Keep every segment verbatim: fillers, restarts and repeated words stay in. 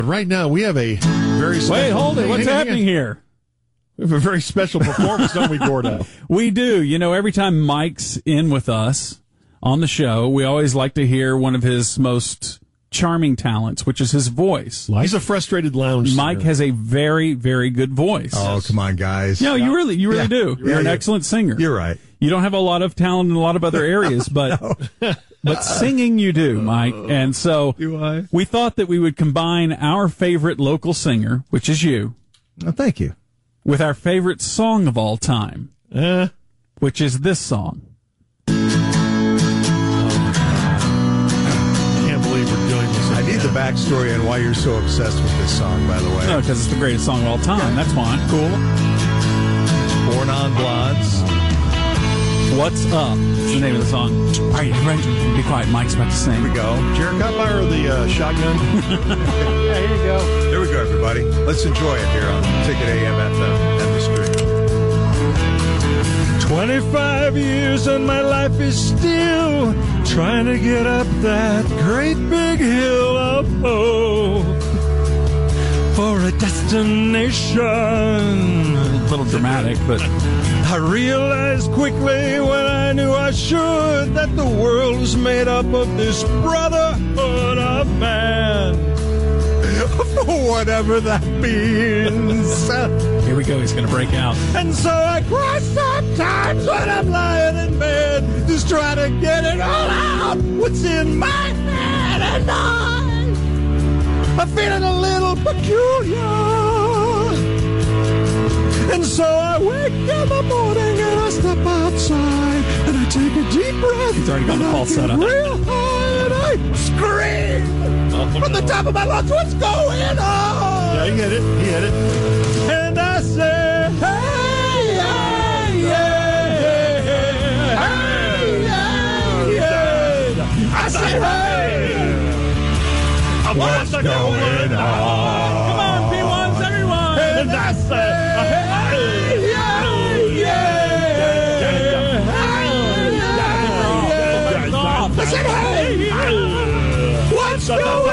Right now, we have a very special... Wait, hold it. What's happening here? We have a very special performance, don't we, Gordo? We do. You know, every time Mike's in with us on the show, we always like to hear one of his most charming talents, which is his voice. He's a frustrated lounge Mike singer. has a very, very good voice. Oh, come on, guys. No, you really, you really Yeah. do. You're Yeah, an you're- excellent singer. You're right. You don't have a lot of talent in a lot of other areas, but but singing you do, Mike. And so Do I? we thought that we would combine our favorite local singer, which is you, Oh, thank you. with our favorite song of all time, Uh, which is this song. I can't believe we're doing this. I need the again. backstory on why you're so obsessed with this song, by the way. No, because it's the greatest song of all time. That's why. Cool. Born on Blondes. What's Up is the name of the song. All right, ready? Be quiet. Mike's about to sing. Here we go. Jared, can I borrow the uh, shotgun? Yeah, here you go. Here we go, everybody. Let's enjoy it here on Ticket A M F M and the stream. twenty-five years and my life is still trying to get up that great big hill of hope for a destination. A little dramatic, but I realized quickly when I knew I should that the world was made up of this brotherhood of man. Whatever that means. here we go. He's going to break out. And so I cry sometimes when I'm lying in bed, just trying to get it all out, what's in my head. And I, I'm feeling a little peculiar. And so I wake in the morning and I step outside and I take a deep breath. He's already got the and I falsetto. get real high and I scream from the top of my lungs, what's going on? Yeah, he hit it. He hit it. And I say, hey, yeah, yeah, hey, yeah, yeah. I say, hey, what's going on? Come on, P ones, everyone. And I say, hey, yeah, yeah, I said, hey, what's going on?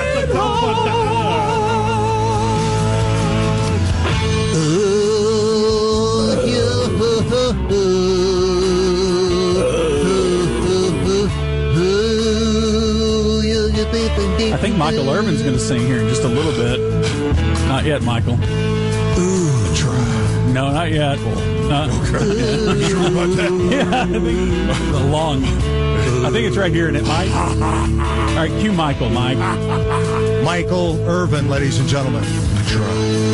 I think Michael Irvin's going to sing here in just a little bit. Not yet, Michael. Ooh, try. No, not yet. Not, Sure about that? yeah, I think the long. I think it's right here, and it might. All right, cue Michael, Mike. Michael Irvin, ladies and gentlemen. Try.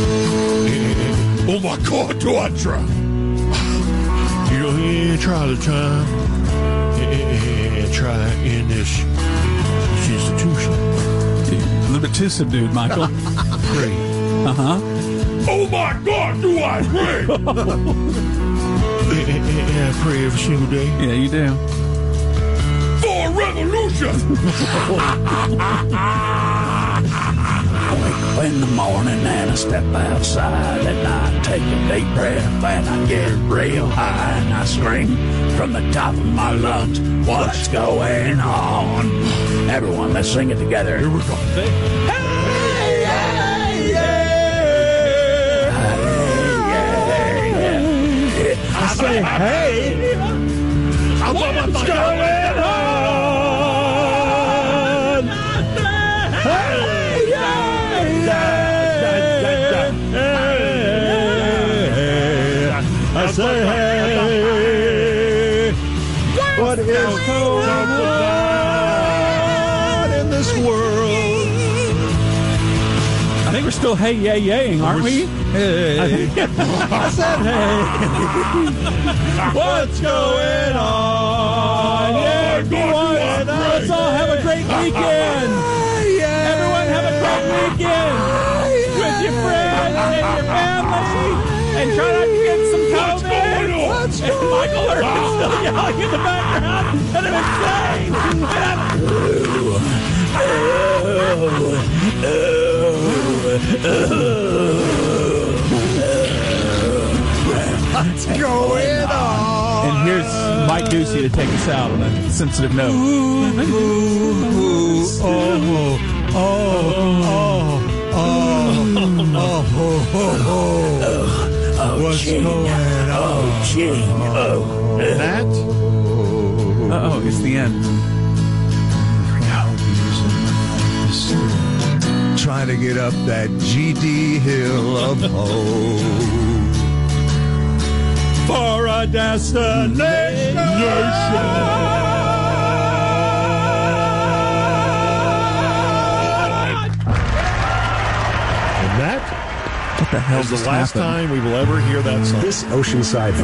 Oh my God, do I try? You know, yeah, try the time. Yeah, try in this, this institution. A little bit too subdued, Michael. Pray. Uh huh. Oh my God, do I pray? yeah, yeah, yeah, I pray every single day. Yeah, you do. For a revolution! I wake up in the morning and I step outside and I take a deep breath and I get real high and I scream from the top of my lungs, what's going on? Everyone, let's sing it together. Here we go. Hey, yeah, yeah. Hey, yeah, yeah. I say, hey, what's going on? Hey, yeah, yeah. I say, hey, what is going on in this world? I think we're still hey, yay, yaying, aren't we? Hey, I said, hey, what's going on? Yeah, everyone, Let's all have a great weekend. Everyone have a great weekend with your friends and your family. And try not to get some COVID. What's And Michael Irvin's still yelling in the background. And I'm insane. And What's going on? And here's Mike Ducey to take us out on a sensitive note. Ooh, ooh, ooh, oh, oh, oh, Oh, oh, oh, oh, Oh, oh, What's Gene. going on? Oh, Gene. Oh, That? Uh-oh, it's the end. Trying to get up that G D hill of hope. For a destination. And that What the hell is the just last happened? time we will ever hear that song. This Oceanside.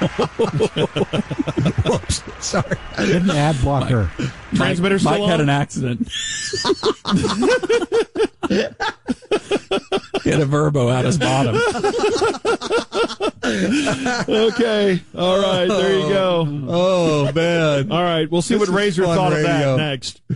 Whoops, sorry. Get an ad blocker. Transmitter Mike still had on? an accident. He had a verbo out his bottom. Okay. All right. There you go. Oh, man. All right. We'll see This what is Razor fun thought of radio. that next.